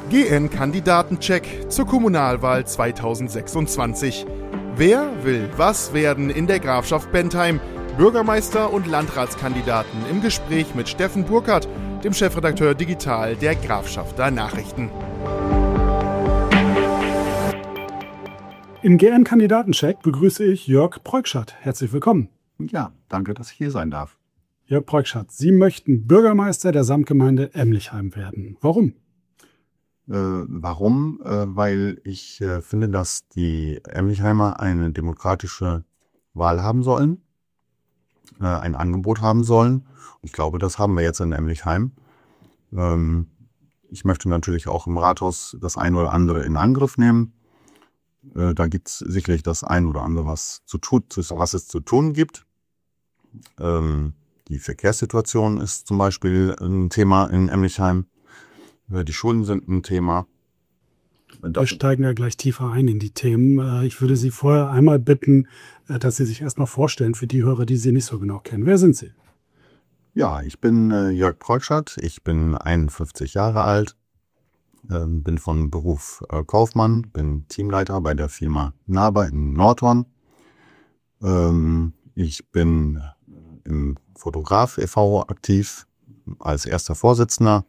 GN-Kandidatencheck zur Kommunalwahl 2026. Wer will was werden in der Grafschaft Bentheim? Bürgermeister und Landratskandidaten im Gespräch mit Steffen Burkhardt, dem Chefredakteur Digital der Grafschafter Nachrichten. Im GN-Kandidatencheck begrüße ich Jörg Preukschat. Herzlich willkommen. Ja, danke, dass ich hier sein darf. Jörg Preukschat, Sie möchten Bürgermeister der Samtgemeinde Emlichheim werden. Warum? Weil ich finde, dass die Emlichheimer eine demokratische Wahl haben sollen, ein Angebot haben sollen. Ich glaube, das haben wir jetzt in Emlichheim. Ich möchte natürlich auch im Rathaus das ein oder andere in Angriff nehmen. Da gibt es sicherlich das ein oder andere, was es zu tun gibt. Die Verkehrssituation ist zum Beispiel ein Thema in Emlichheim. Die Schulen sind ein Thema. Wir steigen ja gleich tiefer ein in die Themen. Ich würde Sie vorher einmal bitten, dass Sie sich erstmal vorstellen für die Hörer, die Sie nicht so genau kennen. Wer sind Sie? Ja, ich bin Jörg Preukschat. Ich bin 51 Jahre alt, bin von Beruf Kaufmann, bin Teamleiter bei der Firma NABA in Nordhorn. Ich bin im Fotograf e.V. aktiv als erster Vorsitzender.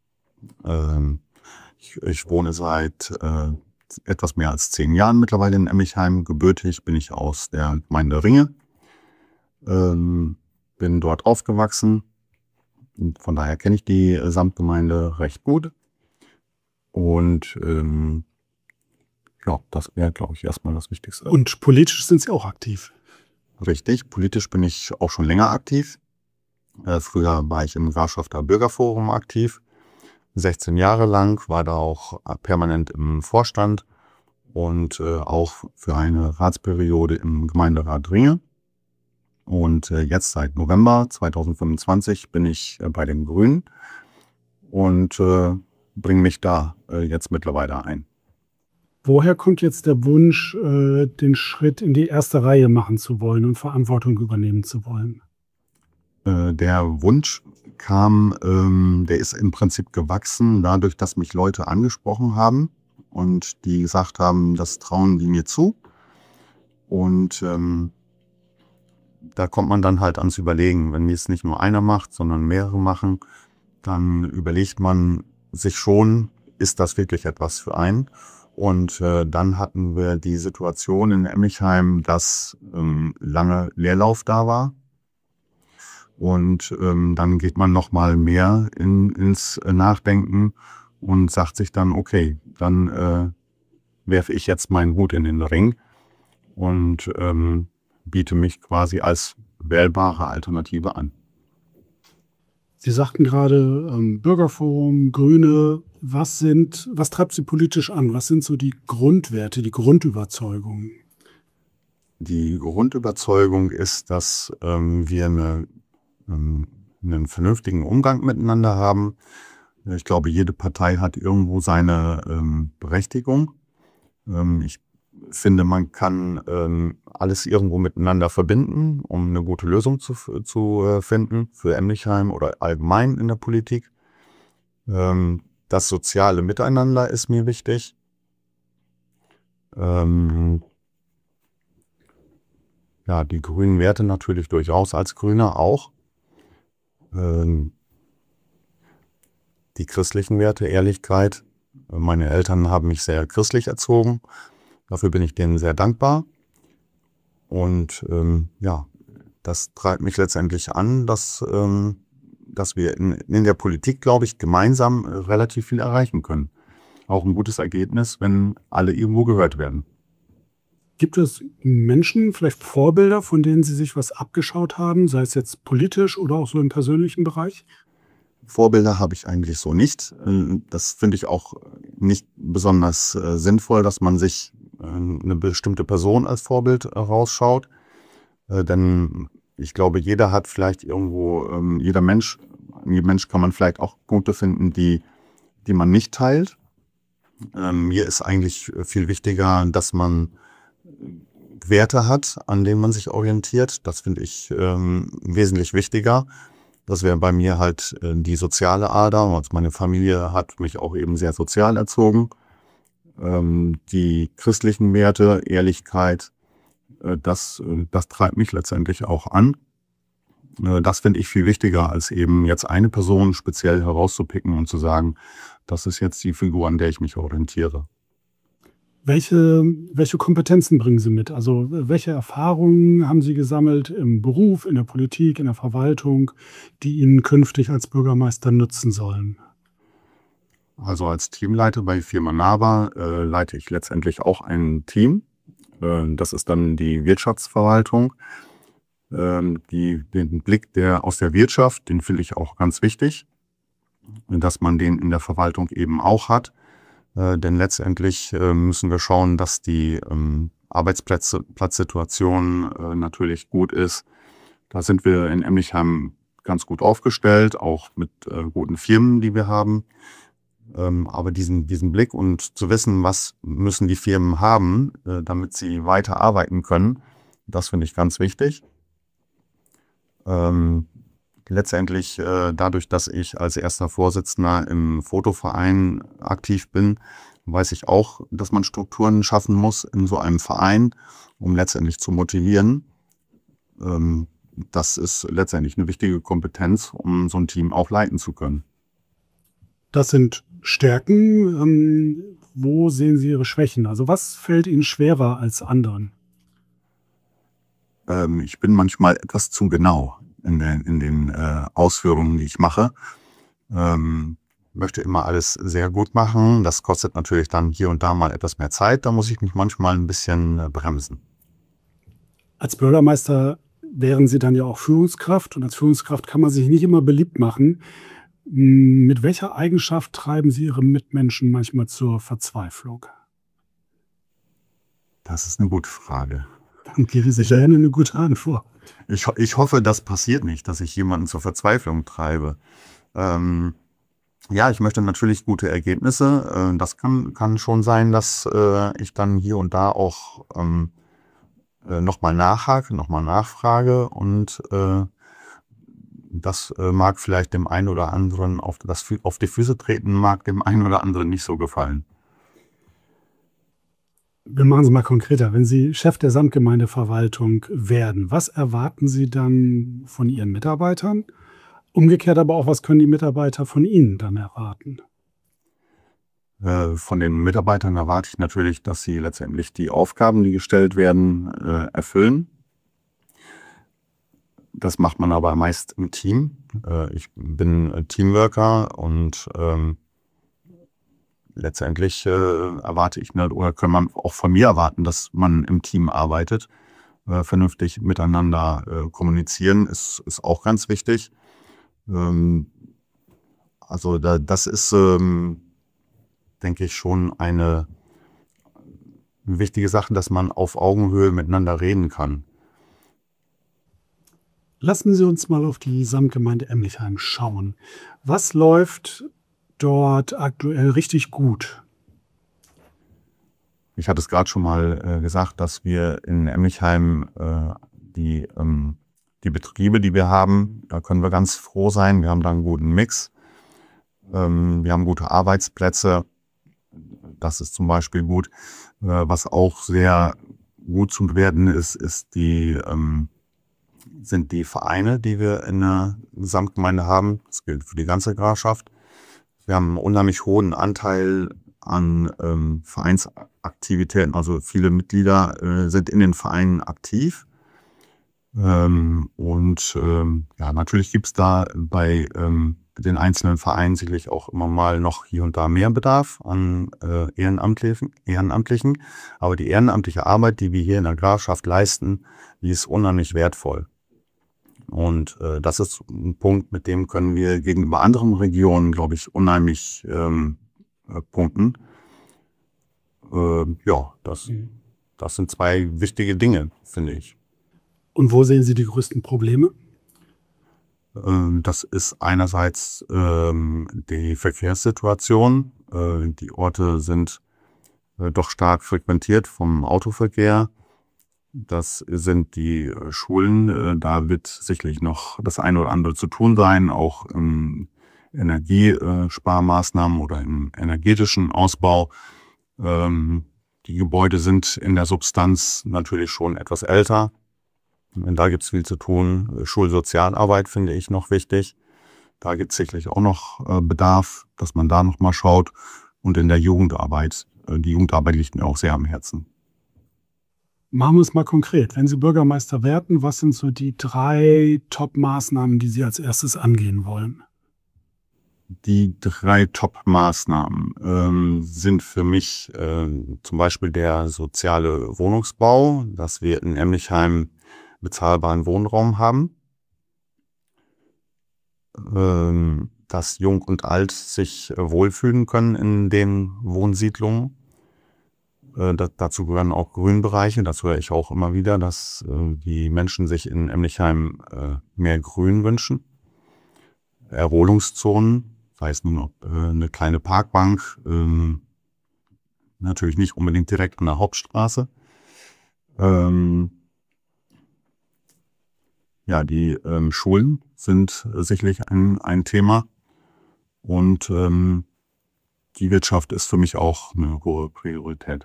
Ich wohne seit etwas mehr als 10 Jahren mittlerweile in Emlichheim. Gebürtig bin ich aus der Gemeinde Ringe. Bin dort aufgewachsen. Von daher kenne ich die Samtgemeinde recht gut. Und ja, das wäre, glaube ich, erstmal das Wichtigste. Und politisch sind Sie auch aktiv? Richtig, politisch bin ich auch schon länger aktiv. Früher war ich im Grafschafter Bürgerforum aktiv. 16 Jahre lang, war da auch permanent im Vorstand und auch für eine Ratsperiode im Gemeinderat Ringe. Und jetzt seit November 2025 bin ich bei den Grünen und bringe mich da jetzt mittlerweile ein. Woher kommt jetzt der Wunsch, den Schritt in die erste Reihe machen zu wollen und Verantwortung übernehmen zu wollen? Der Wunsch kam, der ist im Prinzip gewachsen, dadurch, dass mich Leute angesprochen haben und die gesagt haben, das trauen die mir zu. Und da kommt man dann halt ans Überlegen. Wenn es nicht nur einer macht, sondern mehrere machen, dann überlegt man sich schon, ist das wirklich etwas für einen? Und dann hatten wir die Situation in Emlichheim, dass lange Leerlauf da war. Und dann geht man noch mal mehr ins Nachdenken und sagt sich dann, okay, dann werfe ich jetzt meinen Hut in den Ring und biete mich quasi als wählbare Alternative an. Sie sagten gerade Bürgerforum, Grüne. Was treibt Sie politisch an? Was sind so die Grundwerte, die Grundüberzeugungen? Die Grundüberzeugung ist, dass wir einen vernünftigen Umgang miteinander haben. Ich glaube, jede Partei hat irgendwo seine Berechtigung. Ich finde, man kann alles irgendwo miteinander verbinden, um eine gute Lösung zu finden für Emlichheim oder allgemein in der Politik. Das soziale Miteinander ist mir wichtig. Ja, die grünen Werte natürlich durchaus als Grüner auch. Die christlichen Werte, Ehrlichkeit. Meine Eltern haben mich sehr christlich erzogen. Dafür bin ich denen sehr dankbar. Und ja, das treibt mich letztendlich an, dass wir in der Politik, glaube ich, gemeinsam relativ viel erreichen können. Auch ein gutes Ergebnis, wenn alle irgendwo gehört werden. Gibt es Menschen, vielleicht Vorbilder, von denen Sie sich was abgeschaut haben, sei es jetzt politisch oder auch so im persönlichen Bereich? Vorbilder habe ich eigentlich so nicht. Das finde ich auch nicht besonders sinnvoll, dass man sich eine bestimmte Person als Vorbild rausschaut. Denn ich glaube, jeder hat vielleicht irgendwo, jeder Mensch kann man vielleicht auch Punkte finden, die man nicht teilt. Mir ist eigentlich viel wichtiger, dass man Werte hat, an denen man sich orientiert. Das finde ich wesentlich wichtiger. Das wäre bei mir halt die soziale Ader. Also meine Familie hat mich auch eben sehr sozial erzogen. Die christlichen Werte, Ehrlichkeit, das treibt mich letztendlich auch an. Das finde ich viel wichtiger, als eben jetzt eine Person speziell herauszupicken und zu sagen, das ist jetzt die Figur, an der ich mich orientiere. Welche Kompetenzen bringen Sie mit? Also welche Erfahrungen haben Sie gesammelt im Beruf, in der Politik, in der Verwaltung, die Ihnen künftig als Bürgermeister nützen sollen? Also als Teamleiter bei Firma NABA leite ich letztendlich auch ein Team. Das ist dann die Wirtschaftsverwaltung. Den Blick aus der Wirtschaft, den finde ich auch ganz wichtig, dass man den in der Verwaltung eben auch hat. Denn letztendlich müssen wir schauen, dass die Arbeitsplatzsituation natürlich gut ist. Da sind wir in Emlichheim ganz gut aufgestellt, auch mit guten Firmen, die wir haben. Aber diesen Blick und zu wissen, was müssen die Firmen haben, damit sie weiter arbeiten können, das finde ich ganz wichtig. Letztendlich dadurch, dass ich als erster Vorsitzender im Fotoverein aktiv bin, weiß ich auch, dass man Strukturen schaffen muss in so einem Verein, um letztendlich zu motivieren. Das ist letztendlich eine wichtige Kompetenz, um so ein Team auch leiten zu können. Das sind Stärken. Wo sehen Sie Ihre Schwächen? Also was fällt Ihnen schwerer als anderen? Ich bin manchmal etwas zu genau in den Ausführungen, die ich mache. Möchte immer alles sehr gut machen. Das kostet natürlich dann hier und da mal etwas mehr Zeit. Da muss ich mich manchmal ein bisschen bremsen. Als Bürgermeister wären Sie dann ja auch Führungskraft. Und als Führungskraft kann man sich nicht immer beliebt machen. Mit welcher Eigenschaft treiben Sie Ihre Mitmenschen manchmal zur Verzweiflung? Das ist eine gute Frage. Dann gebe ich gerne eine gute Antwort. Ich hoffe, das passiert nicht, dass ich jemanden zur Verzweiflung treibe. Ja, ich möchte natürlich gute Ergebnisse. Das kann schon sein, dass ich dann hier und da auch nochmal nachhake, nochmal nachfrage und das mag vielleicht dem einen oder anderen auf die Füße treten, mag dem einen oder anderen nicht so gefallen. Wir machen es mal konkreter. Wenn Sie Chef der Samtgemeindeverwaltung werden, was erwarten Sie dann von Ihren Mitarbeitern? Umgekehrt aber auch, was können die Mitarbeiter von Ihnen dann erwarten? Von den Mitarbeitern erwarte ich natürlich, dass sie letztendlich die Aufgaben, die gestellt werden, erfüllen. Das macht man aber meist im Team. Ich bin Teamworker und letztendlich erwarte ich oder kann man auch von mir erwarten, dass man im Team arbeitet. Vernünftig miteinander kommunizieren ist auch ganz wichtig. Also das ist, denke ich, schon eine wichtige Sache, dass man auf Augenhöhe miteinander reden kann. Lassen Sie uns mal auf die Samtgemeinde Emlichheim schauen. Was läuft dort aktuell richtig gut? Ich hatte es gerade schon mal gesagt, dass wir in Emlichheim die Betriebe, die wir haben, da können wir ganz froh sein. Wir haben da einen guten Mix. Wir haben gute Arbeitsplätze. Das ist zum Beispiel gut. Was auch sehr gut zu bewerten ist, sind die Vereine, die wir in der Samtgemeinde haben. Das gilt für die ganze Grafschaft. Wir haben einen unheimlich hohen Anteil an Vereinsaktivitäten. Also viele Mitglieder sind in den Vereinen aktiv. Ja, natürlich gibt es da bei den einzelnen Vereinen sicherlich auch immer mal noch hier und da mehr Bedarf an Ehrenamtlichen. Aber die ehrenamtliche Arbeit, die wir hier in der Grafschaft leisten, die ist unheimlich wertvoll. Und das ist ein Punkt, mit dem können wir gegenüber anderen Regionen, glaube ich, unheimlich punkten. Das sind zwei wichtige Dinge, finde ich. Und wo sehen Sie die größten Probleme? Das ist einerseits die Verkehrssituation. Die Orte sind doch stark frequentiert vom Autoverkehr. Das sind die Schulen. Da wird sicherlich noch das eine oder andere zu tun sein, auch Energiesparmaßnahmen oder im energetischen Ausbau. Die Gebäude sind in der Substanz natürlich schon etwas älter. Da gibt es viel zu tun. Schulsozialarbeit finde ich noch wichtig. Da gibt es sicherlich auch noch Bedarf, dass man da noch mal schaut. Und in der Jugendarbeit. Die Jugendarbeit liegt mir auch sehr am Herzen. Machen wir es mal konkret. Wenn Sie Bürgermeister werden, was sind so die 3 Top-Maßnahmen, die Sie als erstes angehen wollen? Die 3 Top-Maßnahmen sind für mich zum Beispiel der soziale Wohnungsbau, dass wir in Emlichheim bezahlbaren Wohnraum haben, dass Jung und Alt sich wohlfühlen können in den Wohnsiedlungen. Dazu gehören auch Grünbereiche, das höre ich auch immer wieder, dass die Menschen sich in Emlichheim mehr Grün wünschen. Erholungszonen, sei es nun eine kleine Parkbank, natürlich nicht unbedingt direkt an der Hauptstraße. Die Schulen sind sicherlich ein Thema und die Wirtschaft ist für mich auch eine hohe Priorität.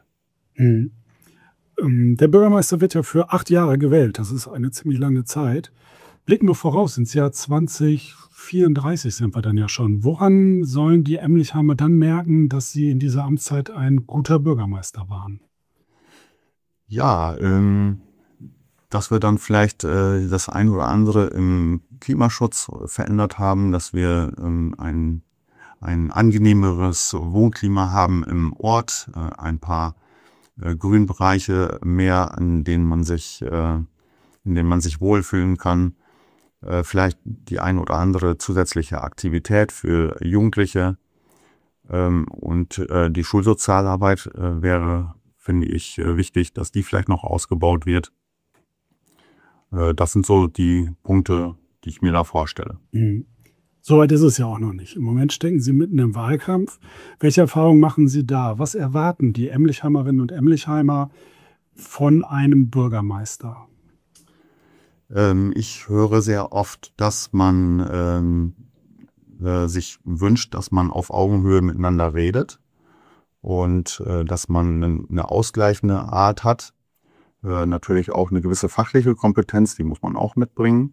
Der Bürgermeister wird ja für 8 Jahre gewählt. Das ist eine ziemlich lange Zeit. Blicken wir voraus ins Jahr 2034 sind wir dann ja schon. Woran sollen die Emlichheimer dann merken, dass sie in dieser Amtszeit ein guter Bürgermeister waren? Ja, dass wir dann vielleicht das ein oder andere im Klimaschutz verändert haben, dass wir ein angenehmeres Wohnklima haben im Ort, ein paar Grünbereiche mehr, in denen man sich wohlfühlen kann. Vielleicht die ein oder andere zusätzliche Aktivität für Jugendliche. Und die Schulsozialarbeit wäre, finde ich, wichtig, dass die vielleicht noch ausgebaut wird. Das sind so die Punkte, die ich mir da vorstelle. Soweit ist es ja auch noch nicht. Im Moment stecken Sie mitten im Wahlkampf. Welche Erfahrungen machen Sie da? Was erwarten die Emlichheimerinnen und Emlichheimer von einem Bürgermeister? Ich höre sehr oft, dass man sich wünscht, dass man auf Augenhöhe miteinander redet und dass man eine ausgleichende Art hat. Natürlich auch eine gewisse fachliche Kompetenz, die muss man auch mitbringen.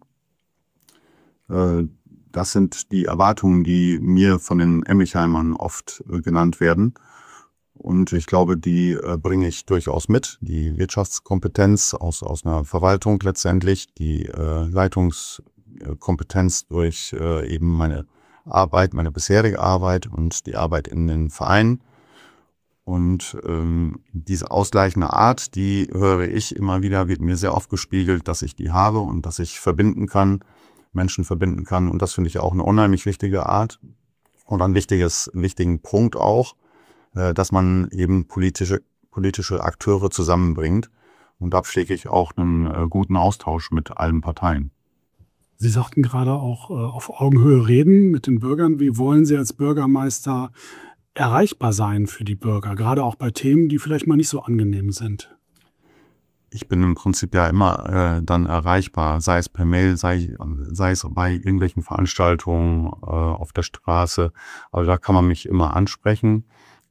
Das sind die Erwartungen, die mir von den Emlichheimern oft genannt werden. Und ich glaube, die bringe ich durchaus mit. Die Wirtschaftskompetenz aus einer Verwaltung letztendlich, die Leitungskompetenz durch eben meine Arbeit, meine bisherige Arbeit und die Arbeit in den Vereinen. Und diese ausgleichende Art, die höre ich immer wieder, wird mir sehr oft gespiegelt, dass ich die habe und dass ich Menschen verbinden kann. Und das finde ich auch eine unheimlich wichtige Art. Und ein wichtigen Punkt auch, dass man eben politische Akteure zusammenbringt. Und da pflege ich auch einen guten Austausch mit allen Parteien. Sie sagten gerade auch auf Augenhöhe reden mit den Bürgern. Wie wollen Sie als Bürgermeister erreichbar sein für die Bürger, gerade auch bei Themen, die vielleicht mal nicht so angenehm sind? Ich bin im Prinzip ja immer dann erreichbar, sei es per Mail, sei es bei irgendwelchen Veranstaltungen auf der Straße. Also da kann man mich immer ansprechen.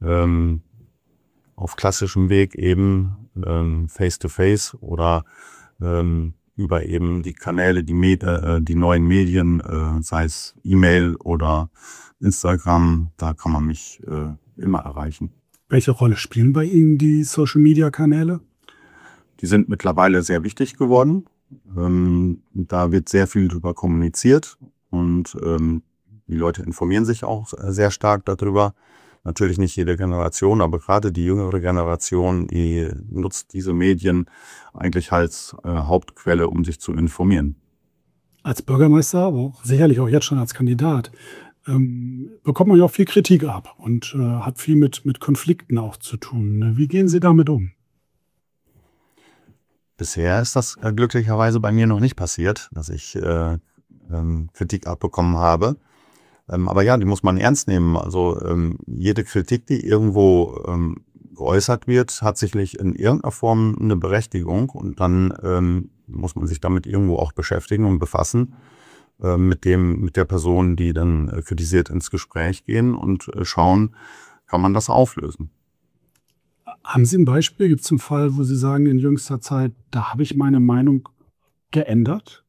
Auf klassischem Weg eben face-to-face oder über eben die Kanäle, die neuen Medien, sei es E-Mail oder Instagram, da kann man mich immer erreichen. Welche Rolle spielen bei Ihnen die Social-Media-Kanäle? Die sind mittlerweile sehr wichtig geworden. Da wird sehr viel drüber kommuniziert und die Leute informieren sich auch sehr stark darüber. Natürlich nicht jede Generation, aber gerade die jüngere Generation, die nutzt diese Medien eigentlich als Hauptquelle, um sich zu informieren. Als Bürgermeister, aber auch sicherlich auch jetzt schon als Kandidat, bekommt man ja auch viel Kritik ab und hat viel mit Konflikten auch zu tun. Wie gehen Sie damit um? Bisher ist das glücklicherweise bei mir noch nicht passiert, dass ich Kritik abbekommen habe. Aber ja, die muss man ernst nehmen. Also jede Kritik, die irgendwo geäußert wird, hat sicherlich in irgendeiner Form eine Berechtigung und dann muss man sich damit irgendwo auch beschäftigen und befassen, mit der Person, die dann kritisiert, ins Gespräch gehen und schauen, kann man das auflösen. Haben Sie ein Beispiel? Gibt es einen Fall, wo Sie sagen, in jüngster Zeit, da habe ich meine Meinung geändert?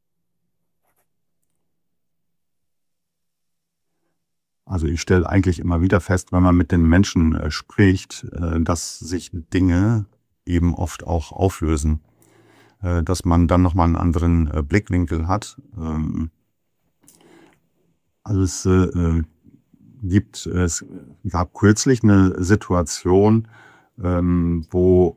Also ich stelle eigentlich immer wieder fest, wenn man mit den Menschen spricht, dass sich Dinge eben oft auch auflösen. Dass man dann nochmal einen anderen Blickwinkel hat. Also es gab kürzlich eine Situation, wo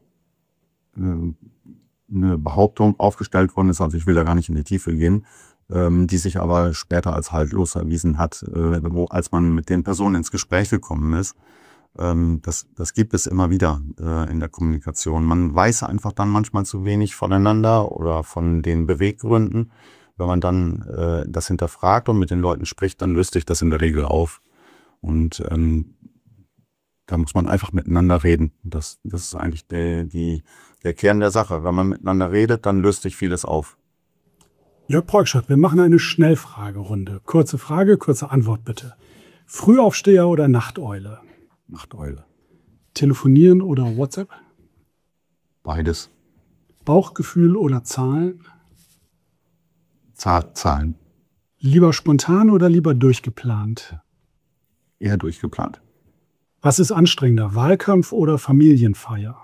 eine Behauptung aufgestellt worden ist, also ich will da gar nicht in die Tiefe gehen, die sich aber später als haltlos erwiesen hat, als man mit den Personen ins Gespräch gekommen ist. Das gibt es immer wieder in der Kommunikation. Man weiß einfach dann manchmal zu wenig voneinander oder von den Beweggründen. Wenn man dann das hinterfragt und mit den Leuten spricht, dann löst sich das in der Regel auf. Und da muss man einfach miteinander reden. Das ist eigentlich der Kern der Sache. Wenn man miteinander redet, dann löst sich vieles auf. Jörg Preugschat, wir machen eine Schnellfragerunde. Kurze Frage, kurze Antwort bitte. Frühaufsteher oder Nachteule? Nachteule. Telefonieren oder WhatsApp? Beides. Bauchgefühl oder Zahlen? Zahlen. Lieber spontan oder lieber durchgeplant? Eher durchgeplant. Was ist anstrengender, Wahlkampf oder Familienfeier?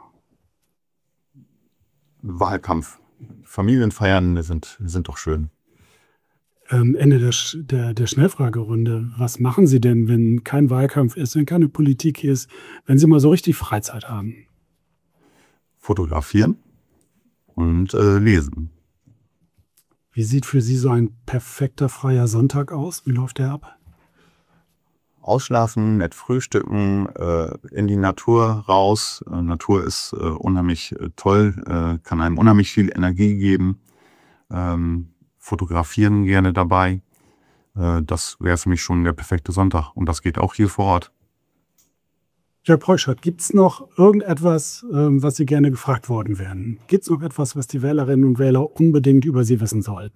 Wahlkampf. Familienfeiern sind doch schön. Ende der Schnellfragerunde. Was machen Sie denn, wenn kein Wahlkampf ist, wenn keine Politik ist, wenn Sie mal so richtig Freizeit haben? Fotografieren und lesen. Wie sieht für Sie so ein perfekter freier Sonntag aus? Wie läuft der ab? Ausschlafen, nett frühstücken, in die Natur raus. Natur ist unheimlich toll, kann einem unheimlich viel Energie geben. Fotografieren gerne dabei. Das wäre für mich schon der perfekte Sonntag. Und das geht auch hier vor Ort. Jörg Preugschat, gibt es noch irgendetwas, was Sie gerne gefragt worden wären? Gibt es noch etwas, was die Wählerinnen und Wähler unbedingt über Sie wissen sollten?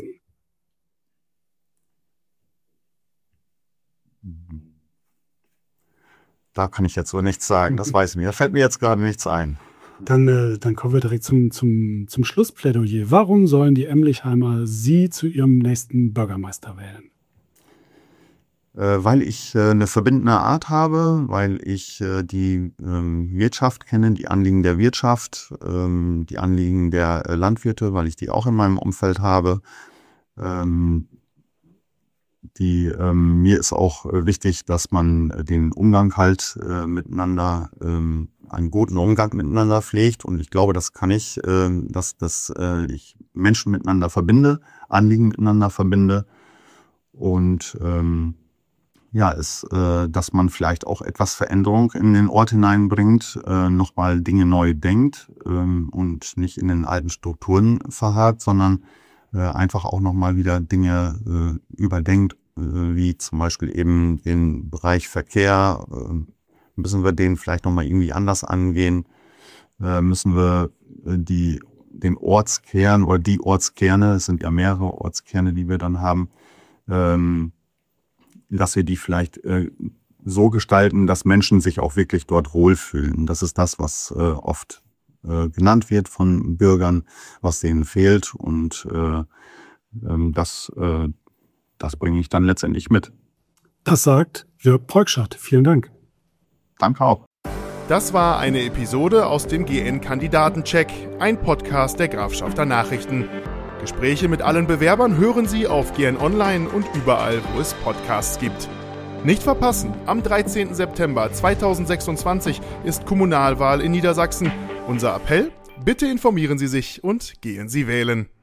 Da kann ich jetzt so nichts sagen, das weiß ich nicht. Da fällt mir jetzt gerade nichts ein. Dann kommen wir direkt zum Schlussplädoyer. Warum sollen die Emlichheimer Sie zu ihrem nächsten Bürgermeister wählen? Weil ich eine verbindende Art habe, weil ich die Wirtschaft kenne, die Anliegen der Wirtschaft, die Anliegen der Landwirte, weil ich die auch in meinem Umfeld habe. Mir ist auch wichtig, dass man den Umgang halt miteinander, einen guten Umgang miteinander pflegt. Und ich glaube, das kann ich, dass ich Menschen miteinander verbinde, Anliegen miteinander verbinde. Und dass man vielleicht auch etwas Veränderung in den Ort hineinbringt, nochmal Dinge neu denkt und nicht in den alten Strukturen verharrt, sondern einfach auch nochmal wieder Dinge überdenkt, wie zum Beispiel eben den Bereich Verkehr. Müssen wir den vielleicht nochmal irgendwie anders angehen? Müssen wir den Ortskern oder die Ortskerne, es sind ja mehrere Ortskerne, die wir dann haben, dass wir die vielleicht so gestalten, dass Menschen sich auch wirklich dort wohlfühlen. Das ist das, was oft genannt wird von Bürgern, was denen fehlt. Und das bringe ich dann letztendlich mit. Das sagt Jörg Preugschat. Vielen Dank. Danke auch. Das war eine Episode aus dem GN-Kandidatencheck, ein Podcast der Grafschafter Nachrichten. Gespräche mit allen Bewerbern hören Sie auf GN Online und überall, wo es Podcasts gibt. Nicht verpassen, am 13. September 2026 ist Kommunalwahl in Niedersachsen. Unser Appell: Bitte informieren Sie sich und gehen Sie wählen.